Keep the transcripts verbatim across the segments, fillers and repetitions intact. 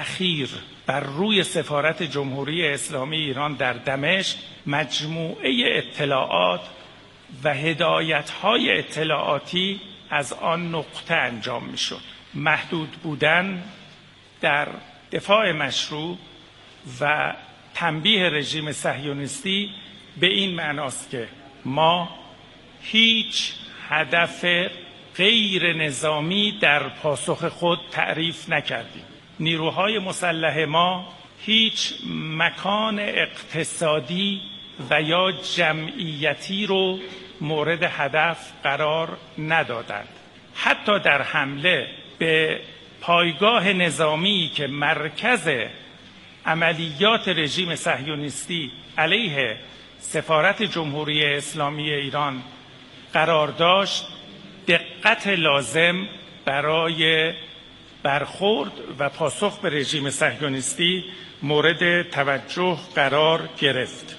اخیر بر روی سفارت جمهوری اسلامی ایران در دمشق مجموعه اطلاعات و هدایت‌های اطلاعاتی از آن نقطه انجام می‌شد. محدود بودن در دفاع مشروع و تنبیه رژیم صهیونیستی به این معناست که ما هیچ هدف غیر نظامی در پاسخ خود تعریف نکردیم. نیروهای مسلح ما هیچ مکان اقتصادی و یا جمعیتی رو مورد هدف قرار ندادند. حتی در حمله به پایگاه نظامی که مرکز عملیات رژیم صهیونیستی علیه سفارت جمهوری اسلامی ایران قرار داشت، دقت لازم برای برخورد و پاسخ به رژیم صهیونیستی مورد توجه قرار گرفت.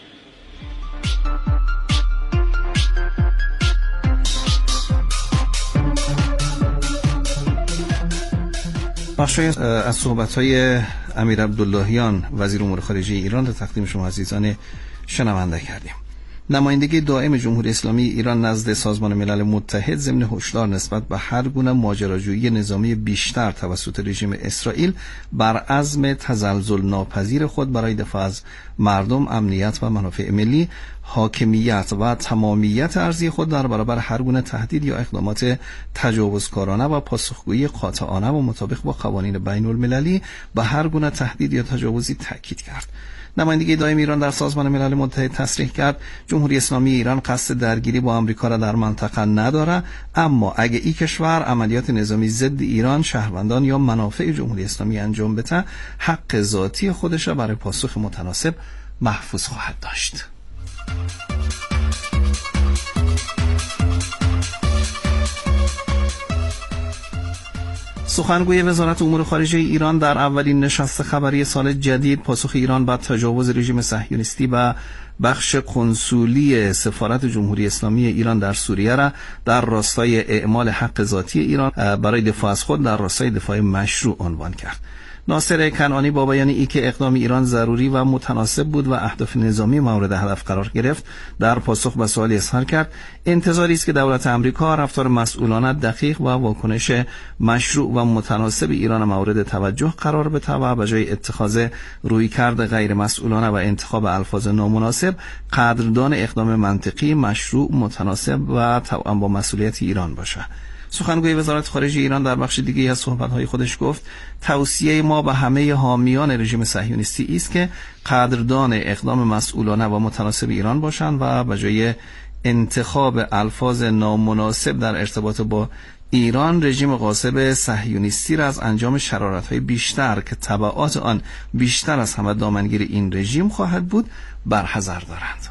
بخشی از صحبت‌های امیر عبداللهیان وزیر امور خارجه ایران را تقدیم شما عزیزان شنونده کردیم. نمایندگی دائم جمهوری اسلامی ایران نزد سازمان ملل متحد ضمن هشدار نسبت به هر گونه ماجراجویی نظامی بیشتر توسط رژیم اسرائیل بر عزم تزلزل ناپذیر خود برای دفاع از مردم، امنیت و منافع ملی، حاکمیت و تمامیت ارضی خود در برابر هر گونه تهدید یا اقدامات تجاوزکارانه و پاسخگویی قاطعانه و مطابق با قوانین بین المللی به هر گونه تهدید یا تجاوزی تاکید کرد. نمایندگی دائم ایران در سازمان ملل متحد تصریح کرد جمهوری اسلامی ایران قصد درگیری با آمریکا را در منطقه نداره، اما اگه این کشور عملیات نظامی ضد ایران، شهروندان یا منافع جمهوری اسلامی انجام بده، حق ذاتی خودش را برای پاسخ متناسب محفوظ خواهد داشت. سخنگوی وزارت امور خارجه ایران در اولین نشست خبری سال جدید پاسخ ایران به تجاوز رژیم صهیونیستی به بخش کنسولی سفارت جمهوری اسلامی ایران در سوریه را در راستای اعمال حق ذاتی ایران برای دفاع از خود در راستای دفاع مشروع عنوان کرد. ناصر کنعانی با بیان ای که اقدام ایران ضروری و متناسب بود و اهداف نظامی مورد هدف قرار گرفت، در پاسخ به سوالی اظهار کرد انتظاری است که دولت آمریکا رفتار مسئولانه، دقیق و واکنش مشروع و متناسب ایران مورد توجه قرار بده و به جای اتخاذ رویکرد غیر مسئولانه و انتخاب الفاظ نامناسب، قدردان اقدام منطقی، مشروع، متناسب و توأم با مسئولیت ایران باشه. سخنگوی وزارت خارجه ایران در بخش دیگری از صحبت‌های خودش گفت توصیه ما به همه حامیان رژیم صهیونیستی است که قدردان اقدام مسئولانه و متناسب ایران باشند و به جای انتخاب الفاظ نامناسب در ارتباط با ایران، رژیم غاصب صهیونیستی را از انجام شرارت‌های بیشتر که تبعات آن بیشتر از همه دامنگیر این رژیم خواهد بود برحذر دارند.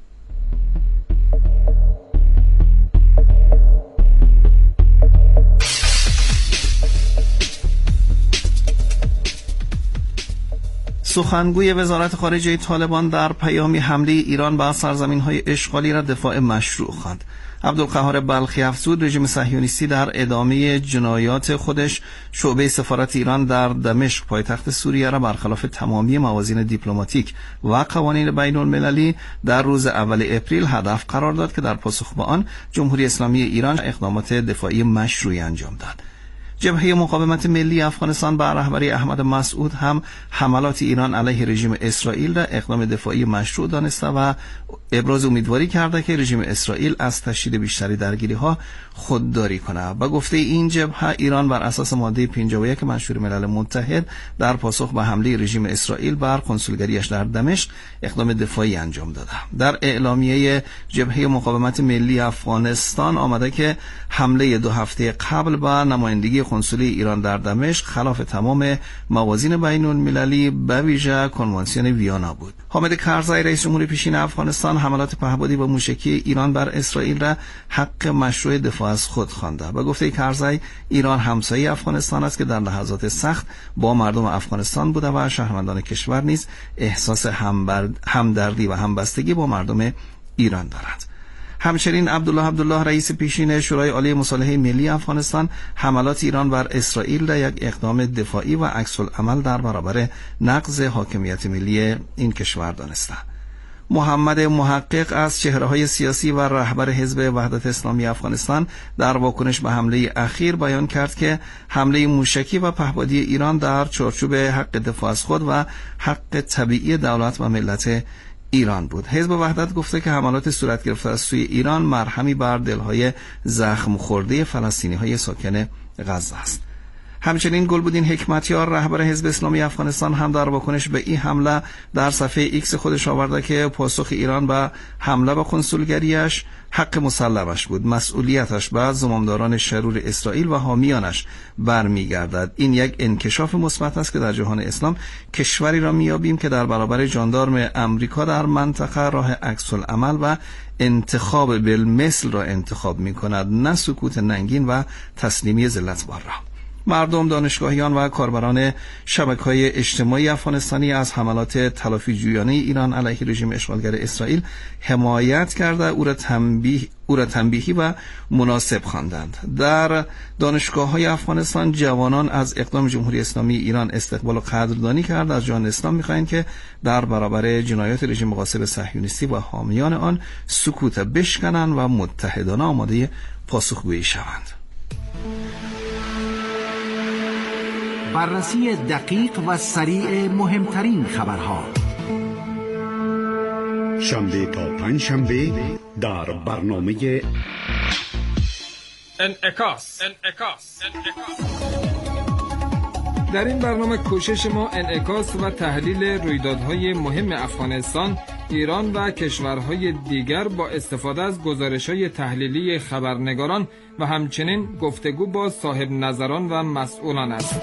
سخنگوی وزارت خارجه طالبان در پیامی حمله ایران به سرزمین‌های اشغالی را دفاع مشروع خواند. عبدالقهار بلخی افزود رژیم صهیونیستی در ادامه جنایات خودش شعبه سفارت ایران در دمشق پایتخت سوریه را برخلاف تمامی موازین دیپلماتیک و قوانین بین المللی در روز اول اپریل هدف قرار داد که در پاسخ به آن جمهوری اسلامی ایران اقدامات دفاعی مشروعی انجام داد. جبهه مقاومت ملی افغانستان به رهبری احمد مسعود هم حملات ایران علیه رژیم اسرائیل را اقدام دفاعی مشروع دانسته و ابراز امیدواری کرده که رژیم اسرائیل از تشدید بیشتری درگیری‌ها خودداری کنه. با گفته این جبهه ایران بر اساس ماده پنجاه و یک منشور ملل متحد در پاسخ به حمله رژیم اسرائیل بر کنسولگریش در دمشق اقدام دفاعی انجام داده. در اعلامیه جبهه مقاومت ملی افغانستان آمده که حمله دو هفته قبل به نمایندگی کنسولی ایران در دمشق خلاف تمام موازین بین المللی به ویژه کنوانسیون ویانا بود. حامد کرزی رئیس جمهور پیشین افغانستان حملات پهپادی و موشکی ایران بر اسرائیل را حق مشروع دفاع از خود خوانده. به گفته کرزی ایران همسایه افغانستان است که در لحظات سخت با مردم افغانستان بوده و شهروندان کشور نیز احساس همدردی و همبستگی با مردم ایران دارند. همچنین عبدالله عبدالله رئیس پیشین شورای عالی مصالحه ملی افغانستان حملات ایران بر اسرائیل را یک اقدام دفاعی و عکس العمل در برابر نقض حاکمیت ملی این کشور دانسته. محمد محقق از چهره‌های سیاسی و رهبر حزب وحدت اسلامی افغانستان در واکنش به حمله اخیر بیان کرد که حمله موشکی و پهپادی ایران در چارچوب حق دفاع از خود و حق طبیعی دولت و ملت ایران بود. حزب وحدت گفته که حملات صورت گرفته از سوی ایران مرهمی بر دلهای زخم خورده فلسطینی‌های ساکن غزه است. همچنین گلبدین حکمتیار رهبر حزب اسلامی افغانستان هم در واکنش به این حمله در صفحه ایکس خودش آورده که پاسخ ایران به حمله به کنسولگریش حق مسلمش بود، مسئولیتش به زمامداران شرور اسرائیل و حامیانش برمیگردد. این یک انکشاف مثبت است که در جهان اسلام کشوری را میابیم که در برابر جاندارم امریکا در منطقه راه عکس العمل و انتخاب بالمثل را انتخاب میکند، نه سکوت ننگین و تسلیمی ذلت بار را. مردم، دانشگاهیان و کاربران شبکه‌های اجتماعی افغانستانی از حملات تلافی جویانه ایران علیه رژیم اشغالگر اسرائیل حمایت کرده او را تنبیه او را تنبیهی و مناسب خواندند. در دانشگاه‌های افغانستان جوانان از اقدام جمهوری اسلامی ایران استقبال و قدردانی کرد. از جهان اسلام می‌خواهند که در برابر جنایات رژیم غاصب صهیونیستی و حامیان آن سکوت بشکنند و متحدانه آماده پاسخگویی شوند. بررسی دقیق و سریع مهمترین خبرها شنبه تا پنج شنبه در برنامه انعکاس. در این برنامه کوشش ما انعکاس و تحلیل رویدادهای مهم افغانستان، ایران و کشورهای دیگر با استفاده از گزارش‌های تحلیلی خبرنگاران و همچنین گفتگو با صاحب نظران و مسئولان است.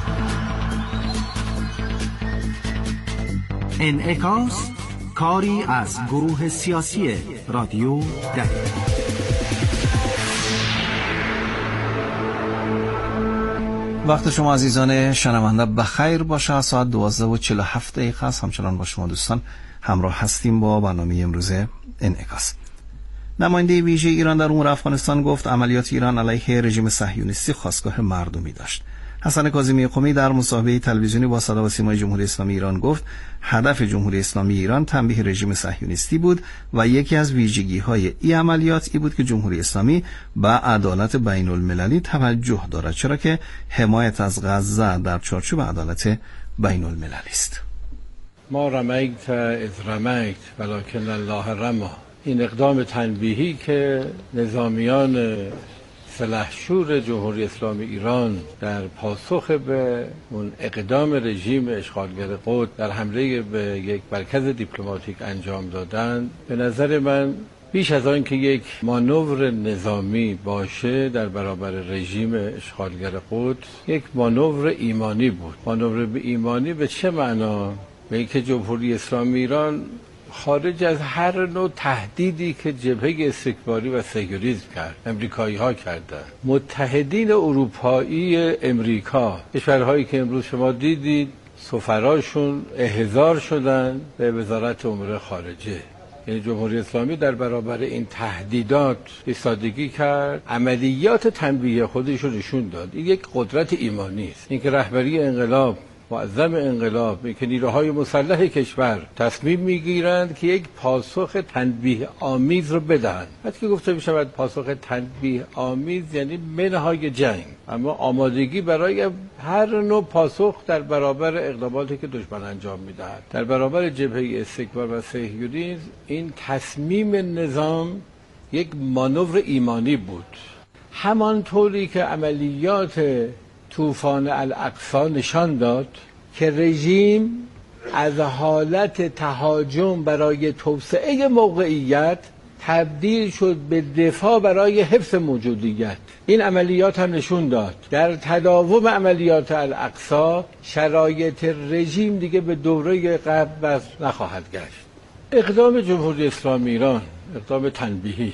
انعکاس، کاری از گروه سیاسی رادیو ده. وقت شما عزیزان شنونده بخیر باشه. ساعت دوازده و چهل و هفت دقیقه است. همچنان با شما دوستان همراه هستیم با برنامه امروز انعکاس. نماینده ویژه ایران در امور افغانستان گفت عملیات ایران علیه رژیم صهیونیستی خواستگاه مردمی داشت. حسن کاظمی قمی در مصاحبه تلویزیونی با صدا و سیمای جمهوری اسلامی ایران گفت هدف جمهوری اسلامی ایران تنبیه رژیم صهیونیستی بود و یکی از ویژگی‌های این عملیات ای بود که جمهوری اسلامی به عدالت بین المللی توجه دارد، چرا که حمایت از غزه در چارچوب عدالت بین المللی است. ما رمیت اذ رمیت ولکن الله رمی. این اقدام تنبیهی که نظامیان سلحشور جمهوری اسلامی ایران در پاسخ به اون اقدام رژیم اشغالگر قدس در حمله به یک مرکز دیپلماتیک انجام دادن، به نظر من بیش از آن که یک مانور نظامی باشه در برابر رژیم اشغالگر قدس، یک مانور ایمانی بود. مانور ایمانی به چه معنا؟ به اینکه جمهوری اسلامی ایران خارج از هر نوع تهدیدی که جبهه استکباری و سکولاریسم کرد، امریکایی ها کردن، متحدین اروپایی امریکا، کشورهایی که امروز شما دیدید سفراشون احضار شدن به وزارت امور خارجه، یعنی جمهوری اسلامی در برابر این تهدیدات ایستادگی کرد، عملیات تنبیه خودش رو نشون داد. این یک قدرت ایمانی است. اینکه رهبری انقلاب، معظم انقلاب، که نیروهای مسلح کشور تصمیم میگیرند که یک پاسخ تنبیه آمیز رو بدهند. وقتی که گفته میشه پاسخ تنبیه آمیز یعنی منهای جنگ، اما آمادگی برای هر نوع پاسخ در برابر اقداماتی که دشمن انجام میدهد. در برابر جبهه استکبار و صهیونیسم این تصمیم نظام یک مانور ایمانی بود. همانطوری که عملیات طوفان الاقصی نشان داد که رژیم از حالت تهاجم برای توسعه موقعیت تبدیل شد به دفاع برای حفظ موجودیت. این عملیات هم نشون داد در تداوم عملیات الاقصی شرایط رژیم دیگه به دوره قبل نخواهد گشت. اقدام جمهوری اسلامی ایران، اقدام تنبیهیش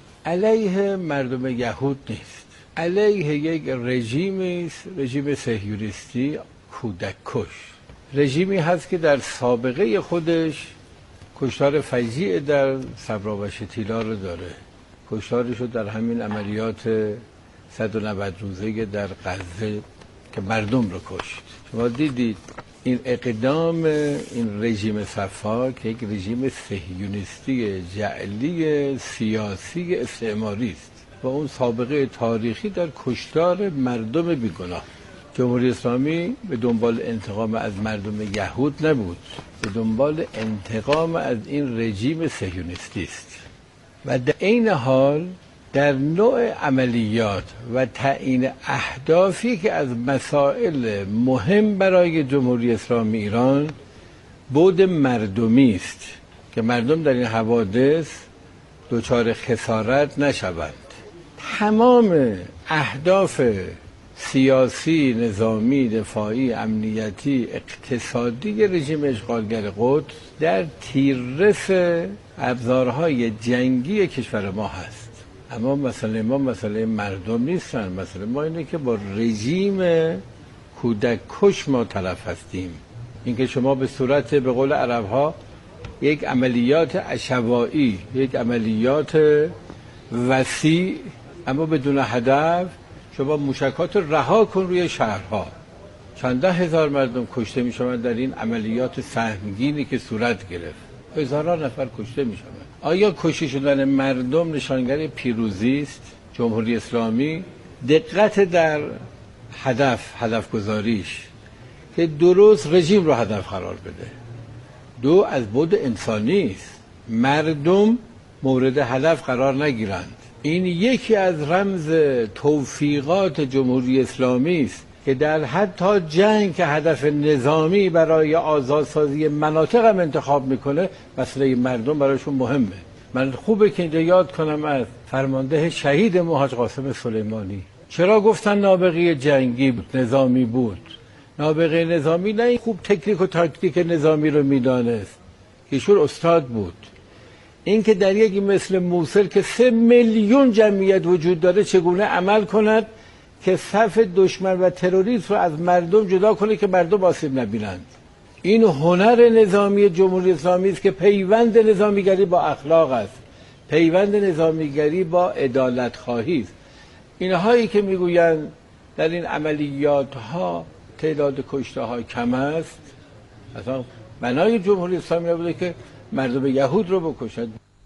علیه مردم یهود نیست، علیه یک رژیمی است، رژیم صهیونیستی کودک کش. رژیمی هست که در سابقه خودش کشتار فجیع در صبرا و شتیلا رو داره. کشتاری شد در همین عملیات صد و نود روزه در غزه که مردم رو کشت. شما دیدید این اقدام این رژیم صفاک یک رژیم صهیونیستی جعلی سیاسی استعماری است و اون سابقه تاریخی در کشتار مردم بیگناه. جمهوری اسلامی به دنبال انتقام از مردم یهود نبود، به دنبال انتقام از این رژیم صهیونیستی است و در این حال در نوع عملیات و تعیین اهدافی که از مسائل مهم برای جمهوری اسلامی ایران بود مردمی است که مردم در این حوادث دچار خسارت نشوند. تمام اهداف سیاسی، نظامی، دفاعی، امنیتی، اقتصادی رژیم اشغالگر قدس در تیررس ابزارهای جنگی کشور ما هست. اما مسئله ما مسئله مردم نیستن، مسئله ما اینه که با رژیم کودک کش ما طرف هستیم. اینکه شما به صورت به قول عرب‌ها یک عملیات عشوایی، یک عملیات وسیع اما بدون هدف، شما موشکات رها کن روی شهرها، چند هزار مردم کشته می شوند در این عملیات سهمگینی که صورت گرفت، هزاران نفر کشته می شوند. آیا کشته شدن مردم نشانگر پیروزی است؟ جمهوری اسلامی دقت در هدف هدف گذاریش که درست رژیم رو هدف قرار بده. دو، از بعد انسانی است، مردم مورد هدف قرار نگیرند. این یکی از رمز توفیقات جمهوری اسلامی است که در حتی جنگ که هدف نظامی برای آزادسازی مناطق هم انتخاب میکنه، مسئله مردم برایشون مهمه. من خوبه که اینجا یاد کنم از فرمانده شهید ما حاج قاسم سلیمانی. چرا گفتن نابغه جنگی بود، نظامی بود؟ نابغه نظامی نه خوب تکنیک و تاکتیک نظامی رو میدانست، ایشون استاد بود. این که در یکی مثل موصل که سه میلیون جمعیت وجود داره چگونه عمل کند که صف دشمن و تروریست رو از مردم جدا کنه که مردم آسیب نبینند. این هنر نظامی جمهوری اسلامی است که پیوند نظامیگری با اخلاق است، پیوند نظامیگری با عدالت خواهی است. اینهایی که میگویند در این عملیات ها تعداد کشته ها کم است، اصلا معنای جمهوری اسلامی نبوده که مردم یهود رو بکشد.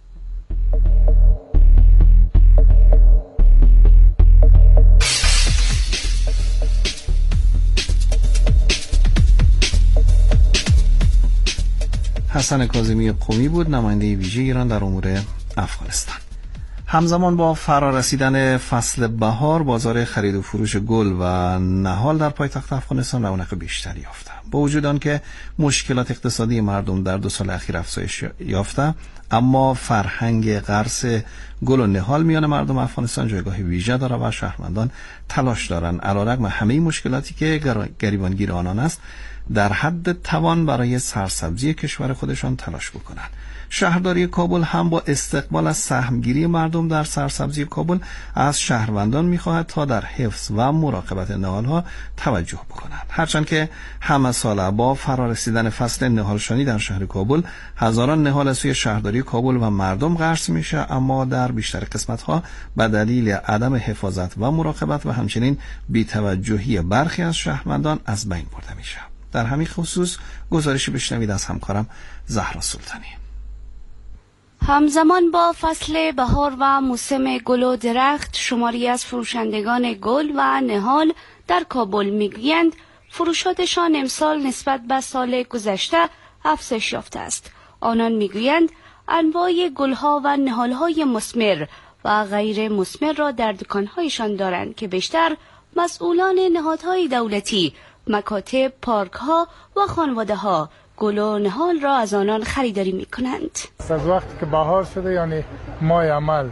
حسن کاظمی قمی بود، نماینده ویژه ایران در امور افغانستان. همزمان با فرارسیدن فصل بهار، بازار خرید و فروش گل و نهال در پایتخت افغانستان رونق بیشتری یافته. با وجود آنکه مشکلات اقتصادی مردم در دو سال اخیر افزایش یافته، اما فرهنگ غرس گل و نهال میان مردم افغانستان جایگاه ویژه دارد و شهروندان تلاش دارند علیرغم همه مشکلاتی که گریبانگیر آنان است در حد توان برای سرسبزی کشور خودشان تلاش بکنند. شهرداری کابل هم با استقبال از سهمگیری مردم در سرسبزی کابل از شهروندان می‌خواهد تا در حفظ و مراقبت نهال‌ها توجه بکنند. هرچند که همه ساله با فرارسیدن فصل نهالشانی در شهر کابل هزاران نهال از سوی شهرداری کابل و مردم غرس میشه، اما در بیشتر قسمت‌ها به دلیل عدم حفاظت و مراقبت و همچنین بی‌توجهی برخی از شهروندان از بین برده میشه. در همین خصوص گزارشی بشنوید از همکارم زهرا سلطانی. همزمان با فصل بهار و موسم گل و درخت، شماری از فروشندگان گل و نهال در کابل میگویند فروشاتشان امسال نسبت به سال گذشته افزایش یافته است. آنان میگویند انواع گلها و نهالهای مثمر و غیر مثمر را در دکانهایشان دارند که بیشتر مسئولان نهادهای دولتی، مکاتب، پارکها و خانواده‌ها گل و نهال را از آنان خریداری می کنند. از وقتی که بهار شده یعنی ماه عمل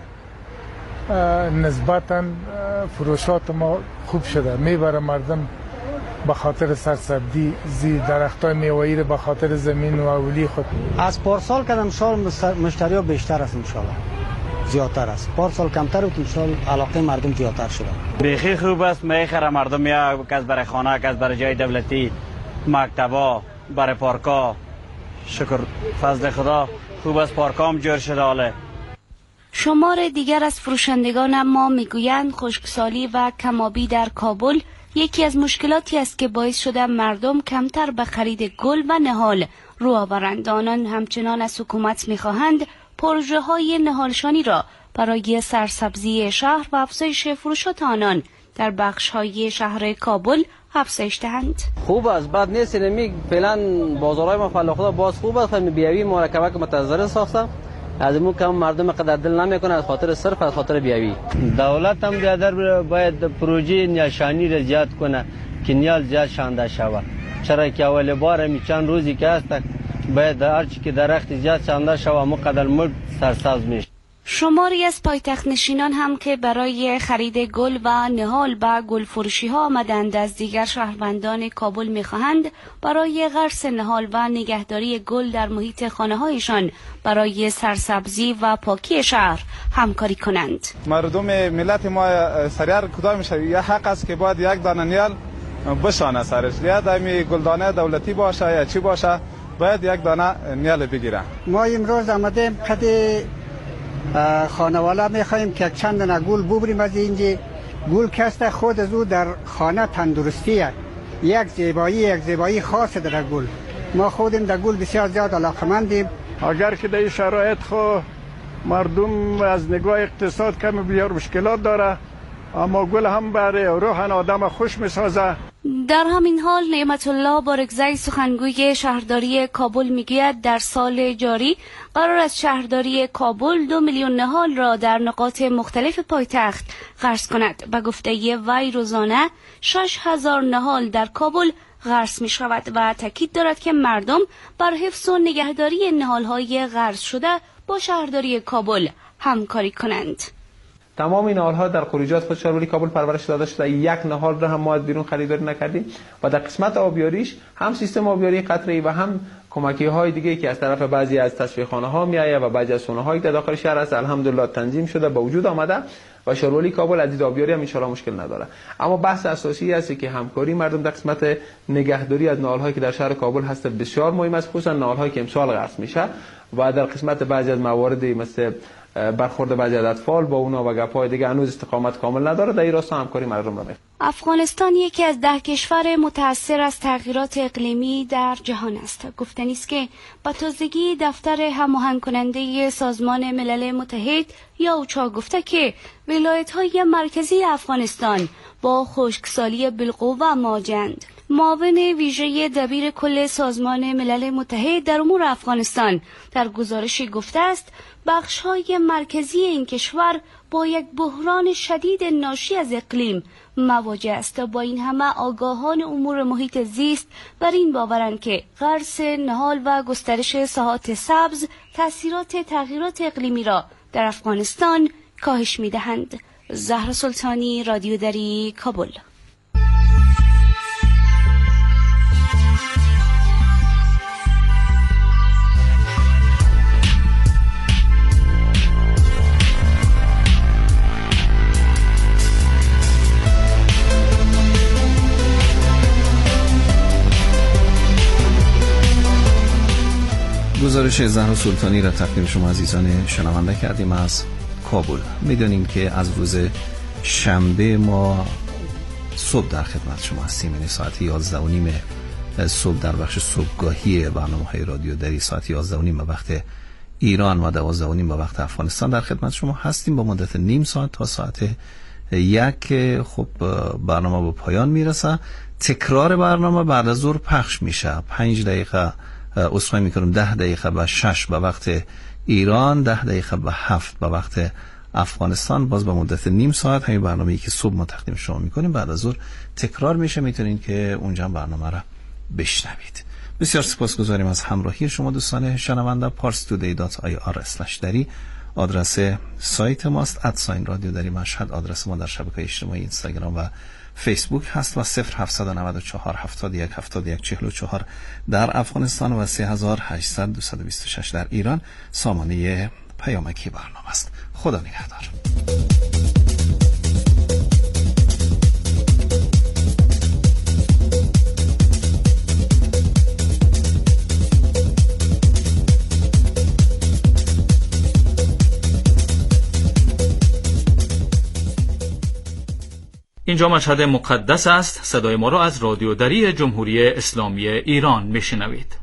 نسبتاً فروشات ما خوب شده، میبره مردم به خاطر سرسبزی زی درختای میوه‌ای رو به خاطر زمین و اولی خود. از پارسال که امسال مشتری ها بیشتر است، انشالله زیادتر است. پارسال کمتر بود، امسال علاقه مردم زیادتر شده. بیخی خوب است، میخره مردم یا کس برای خانه، کس برای جای دولتی، مکتبا، برای پارکا. شکر فضل خدا خوب است، پارکام جور شده. حاله شمار دیگر از فروشندگان اما میگویند خشکسالی و کمابی در کابل یکی از مشکلاتی است که باعث شده مردم کمتر به خرید گل و نهال رو آورند. آنان همچنان از حکومت میخواهند پروژه های نهالشانی را برای سرسبزی شهر و افزایش فروشات آنان در بخش های شهر کابل افزایش دهند. خوب است، بد نیست. نمی فعلا بازارهای ما فعلا خدا باز خوب است. خیلی بیاوی مرکبه که متضرر ساختم از مو کم مردم قدر دل نمیکنه از خاطر صرف از خاطر بیاوی. دولت هم بیادر باید پروژه نیاشانی را زیاد کنه که نیاز زیاد شانده شود. چرا که اول بار می چند روزی که است باید هر چی که درخت زیاد شانده شود مقدر مرد سرسبز میشه. شماری از پایتخت نشینان هم که برای خرید گل و نهال به گل فروشی ها آمدند از دیگر شهروندان کابل می‌خواهند برای غرس نهال و نگهداری گل در محیط خانه هایشان برای سرسبزی و پاکی شهر همکاری کنند. مردم ملت ما سریع کدام شوی یا حق است که باید یک دانه نیال بشانه سرش، یا دمی گلدانه دولتی باشه یا چی باشه باید یک دانه نیال بگیره. ما امروز آمدیم قد خانوالا میخوایم که چند دانه گل ببریم از اینجا. گل کسته خود از او در خانه تندرستیه، یک زیبایی یک زیبایی خاص در گل. ما خودیم در گل بسیار زیاد علاقمندیم. اگر که در این شرایط خو مردم از نگاه اقتصاد کم بیار مشکلات داره، اما گل هم برای روح آدم خوش میسازه. در همین حال نعمت الله بارگزی سخنگوی شهرداری کابل میگوید در سال جاری قرار است شهرداری کابل دو میلیون نهال را در نقاط مختلف پایتخت غرس کند. به گفته وی روزانه شش هزار نهال در کابل غرس می شود و تاکید دارد که مردم بر حفظ و نگهداری نهال‌های غرس شده با شهرداری کابل همکاری کنند. تمام این نهال‌ها در خروجات خود شهرداری کابل پرورش داده شده. یک نهال را هم ما از بیرون خریداری نکردیم و در قسمت آبیاریش هم سیستم آبیاری قطره‌ای و هم کمکی‌های دیگه که از طرف بعضی از تصفیه‌خانه‌ها میآید و بعضی از سونه‌هایی که داخل شهر است الحمدلله تنظیم شده به وجود آمده و شهرداری کابل از دید آبیاری هم ان شاءالله مشکل نداره. اما بحث اساسی است که همکاری مردم در قسمت نگهداری از نهال‌هایی که در شهر کابل هست بسیار مهم است، خصوصا نهال‌هایی که امسال غرس میشه و در قسمت بعضی از موارد مثل برخورد بعضی از اطفال با اونا و گپ‌های دیگه هنوز استقامت کامل نداره. در این راستا همکاری مردم را می‌خواد. افغانستان یکی از ده کشور متأثر از تغییرات اقلیمی در جهان است. گفتنی است که به تازگی دفتر هماهنگ کننده سازمان ملل متحد یا اوچا گفته که ولایت‌های مرکزی افغانستان با خشکسالی بالقوه مواجه‌اند. معاون ویژه دبیر کل سازمان ملل متحد در امور افغانستان در گزارشی گفته است بخش‌های مرکزی این کشور با یک بحران شدید ناشی از اقلیم مواجه است. با این همه آگاهان امور محیط زیست بر این باورند که غرس نهال و گسترش ساحات سبز تأثیرات تغییرات اقلیمی را در افغانستان کاهش می‌دهند. زهرا سلطانی، رادیو دری، کابل. گزارش زهرا سلطانی را تقدیم شما عزیزان شنونده کردیم از کابل. میدونیم که از روز شنبه ما صبح در خدمت شما هستیم، یعنی ساعت یازده و نیم صبح در بخش صبحگاهی برنامه‌های رادیو دری، ساعت یازده و نیم به وقت ایران و دوازده و نیم به وقت افغانستان در خدمت شما هستیم با مدت نیم ساعت تا ساعت یک. خب برنامه به پایان میرسه. تکرار برنامه بعد از ظهر پخش میشه. پنج دقیقه اصخایی میکنم ده دقیقه به شش به وقت ایران، ده دقیقه به هفت به وقت افغانستان، باز به مدت نیم ساعت همین برنامه‌ای که صبح ما تقدیم شما میکنیم بعد از ظهر تکرار میشه. میتونین که اونجا برنامه را بشنوید. بسیار سپاسگزاریم از همراهی شما دوستان شنونده. پارس تودی دات آی آر اسلش دری آدرس سایت ماست. ادساین رادیو دری مشهد آدرس ما در شبکه‌های اجتماعی اینستاگرام و فیسبوک هست و صفر هفتصد و نود و چهار هفتاد و یک هفتاد و یک چهل و چهار در افغانستان و سه هزار و هشتصد و دویست و بیست و شش در ایران سامانه پیامکی برنامه است. خدا نگهدار. اینجا مشهد مقدس است. صدای ما را از رادیو دری جمهوری اسلامی ایران میشنوید.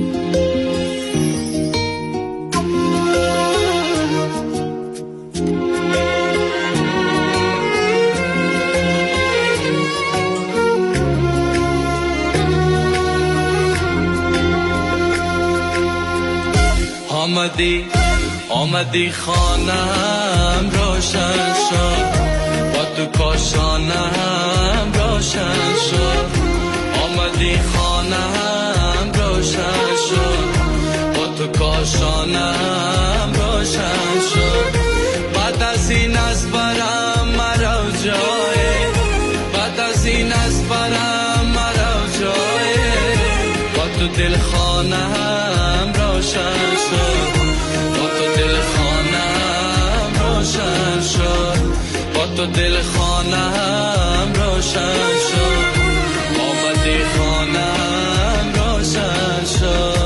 آمدی آمدی خانم روشن شد، با تو کاشانم روشن شد. آمدی خانم روشن شد، با تو کاشانم روشن شد. بعد از این از برم مرا جای، بعد از این از برم مرا جای. با تو دل خانم روشن شد، با تو دل خانم روشن شد، با تو دل خانم روشن شد. آمدی خانم روشن شد.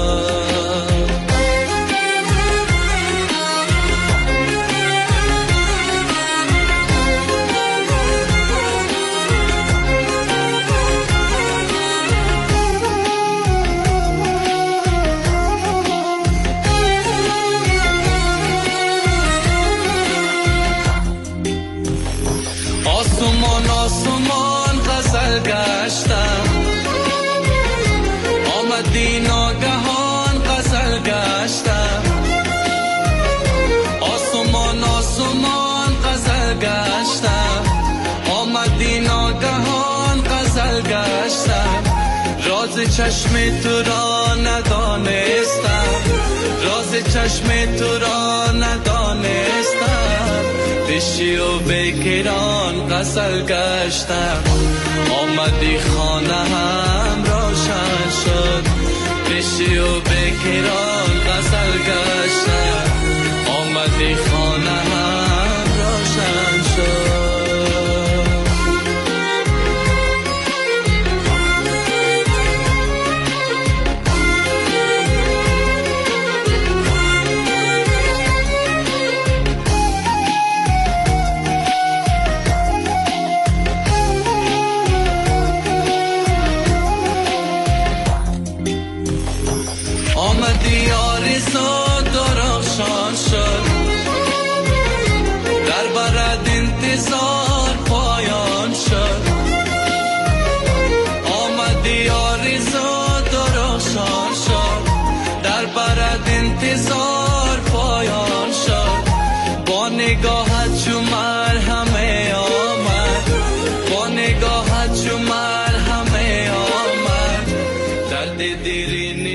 آسمان آسمان غزل گشتم، آمدی ناگهان غزل گشتم. آسمان آسمان غزل گشتم، آمدی ناگهان غزل گشتم. راز چشم تو را ندانستم، راز چشم تو را ندانستم. بشی و بکران غزل گشتم، آمدی خانه هم روشن شد. بشی و بکران غزل گشتم، آمدی خانه هم روشن شد. آمدی آرزو درخشان شد، در برد انتظار پایان شد. آمدی آرزو درخشان شد، در برد انتظار پایان شد. با نگاهت چو مرهمه آمد، با نگاهت چو مرهمه آمد. درد دیرینی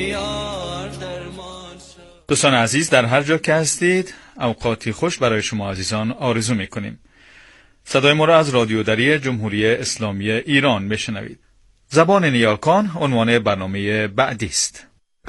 دوستان عزیز، در هر جا که هستید اوقاتی خوش برای شما عزیزان آرزو می‌کنیم. صدای ما را از رادیو دری جمهوری اسلامی ایران میشنوید. زبان نیاکان عنوان برنامه بعدی است.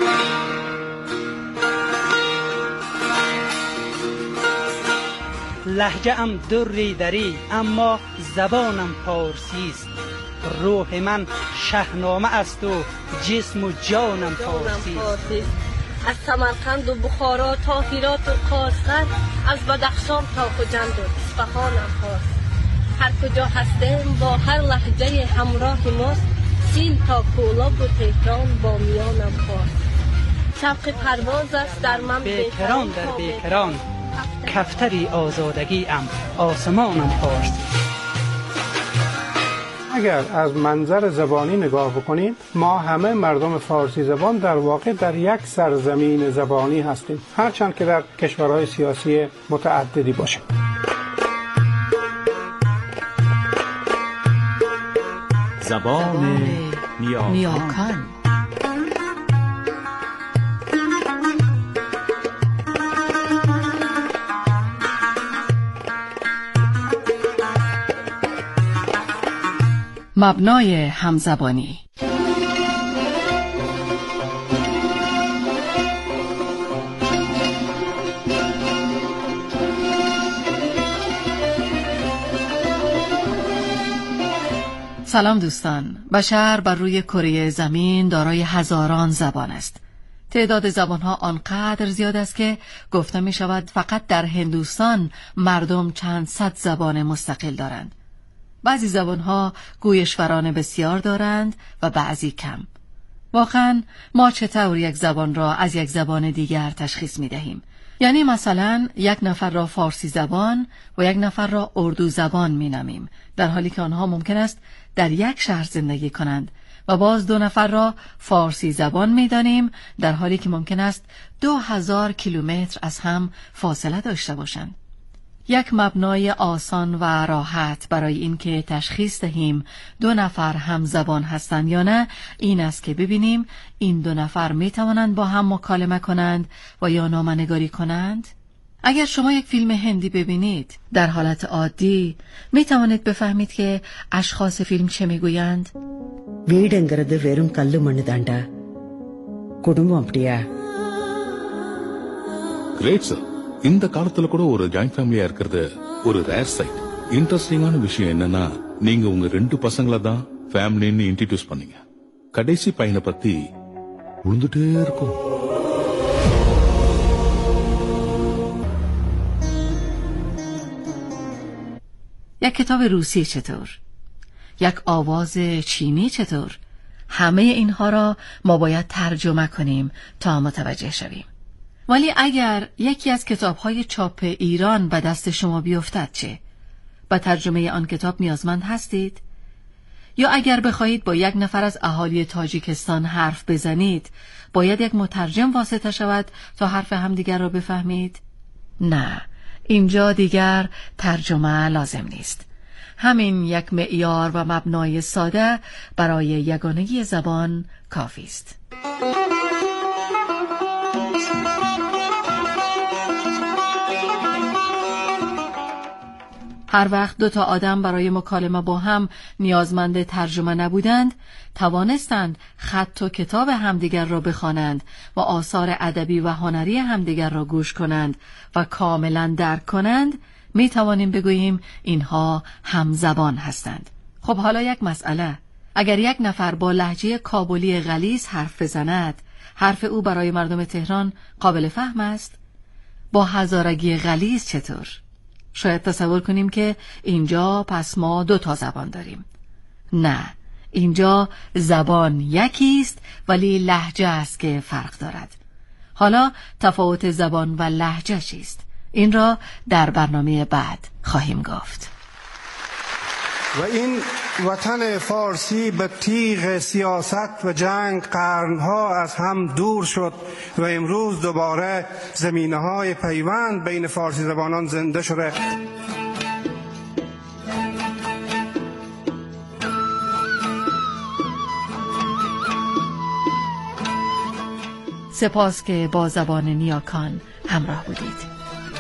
لهجه ام دری دری اما زبانم پارسی است. روح من شهنامه است و جسم و جانم پارسی است. از سمرقند و بخارا تا هرات و قاصر، از بدخشان تا خجند و اصفهانم خواست. هر کجا هستیم با هر لهجه همراه ماست، سین تا کولاب و تهران با میانم خواست. شوق پرواز است در من بیکران در بیکران، کفتری آزادگی ام آسمانم خواست. اگر از منظر زبانی نگاه بکنیم، ما همه مردم فارسی زبان در واقع در یک سرزمین زبانی هستیم، هرچند که در کشورهای سیاسی متعددی باشیم. زبان نیاکان. مبنای همزبانی. سلام دوستان. بشر بر روی کره زمین دارای هزاران زبان است. تعداد زبانها آنقدر زیاد است که گفته می شود فقط در هندوستان مردم چند صد زبان مستقل دارند. بعضی زبانها گویشوران بسیار دارند و بعضی کم. واقعا ما چطور یک زبان را از یک زبان دیگر تشخیص می دهیم؟ یعنی مثلا یک نفر را فارسی زبان و یک نفر را اردو زبان می نامیم، در حالی که آنها ممکن است در یک شهر زندگی کنند، و باز دو نفر را فارسی زبان می دانیم در حالی که ممکن است دو هزار کیلومتر از هم فاصله داشته باشند. یک مبنای آسان و راحت برای اینکه تشخیص دهیم دو نفر هم زبان هستند یا نه این است که ببینیم این دو نفر می توانند با هم مکالمه کنند و یا نامه‌نگاری کنند. اگر شما یک فیلم هندی ببینید در حالت عادی می توانید بفهمید که اشخاص فیلم چه می گویند. வீடுங்கிறது வெறும் கல்லு மண்ணு தாண்டா, குடும்பம் அப்படியா? Great sir. இந்த காலத்துல கூட ஒரு ஜாயிண்ட் ஃபேமிலியா இருக்கிறது ஒரு ரேர் சைட். இன்ட்ரெஸ்டிங்கான விஷயம் என்னன்னா, நீங்க உங்க ரெண்டு பசங்களை தான் ஃபேமிலின்னு இன்ட்ரோடியூஸ் பண்ணீங்க. கடைசி பையனை பத்தி உழுந்துட்டே இருக்கும். یک کتاب روسی چطور؟ یک آواز چینی چطور؟ همه اینها را ما باید ترجمه کنیم تا متوجه شویم. ولی اگر یکی از کتاب‌های چاپ ایران به دست شما بیفتد چه؟ با ترجمه آن کتاب نیازمند هستید؟ یا اگر بخواهید با یک نفر از اهالی تاجیکستان حرف بزنید، باید یک مترجم واسطه شود تا حرف همدیگر را بفهمید؟ نه، اینجا دیگر ترجمه لازم نیست. همین یک معیار و مبنای ساده برای یگانگی زبان کافی است. هر وقت دو تا آدم برای مکالمه با هم نیازمند ترجمه نبودند، توانستند خط و کتاب همدیگر را بخوانند و آثار ادبی و هنری همدیگر را گوش کنند و کاملا درک کنند، می توانیم بگوییم اینها همزبان هستند. خب حالا یک مسئله، اگر یک نفر با لهجه کابلی غلیظ حرف بزند، حرف او برای مردم تهران قابل فهم است؟ با هزارگی غلیظ چطور؟ شاید تصور کنیم که اینجا پس ما دو تا زبان داریم. نه، اینجا زبان یکی است ولی لهجه است که فرق دارد. حالا تفاوت زبان و لهجه چیست؟ این را در برنامه بعد خواهیم گفت. و این وطن فارسی به تیغ سیاست و جنگ قرنها از هم دور شد و امروز دوباره زمینه‌های پیوند بین فارسی زبانان زنده شده. سپاس که با زبان نیاکان همراه بودید.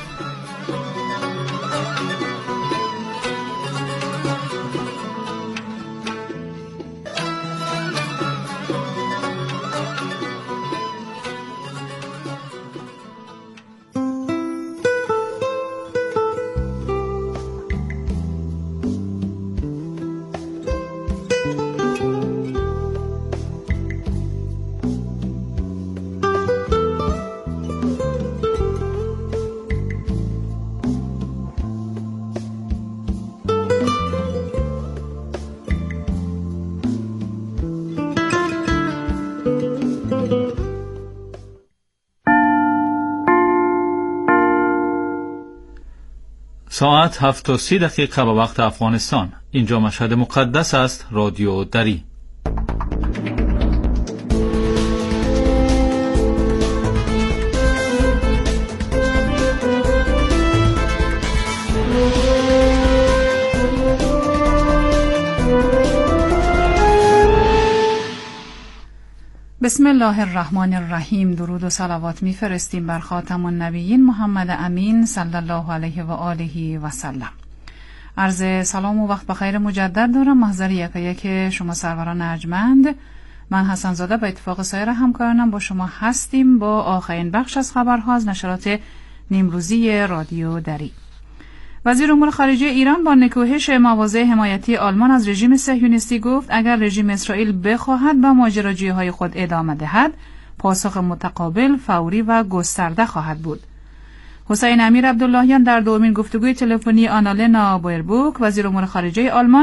ساعت هفت و سی دقیقه به وقت افغانستان. اینجا مشهد مقدس است، رادیو دری. بسم الله الرحمن الرحیم. درود و صلوات میفرستیم بر خاتم النبیین محمد امین صلی الله علیه و آله و سلم. عرض سلام و وقت بخیر مجدد دارم محضر یک یک شما سروران ارجمند. من حسن زاده به اتفاق سایر همکارانم با شما هستیم با آخرین بخش از خبرها از نشرات نیمروزی رادیو دری. وزیر امور خارجه ایران با نکوهش مواضع حمایتی آلمان از رژیم صهیونیستی گفت اگر رژیم اسرائیل بخواهد به ماجراجویی‌های خود ادامه دهد، پاسخ متقابل، فوری و گسترده خواهد بود. حسین امیر عبداللهیان در دومین گفتگوی تلفنی آنالنا بایربوک وزیر امور خارجه آلمان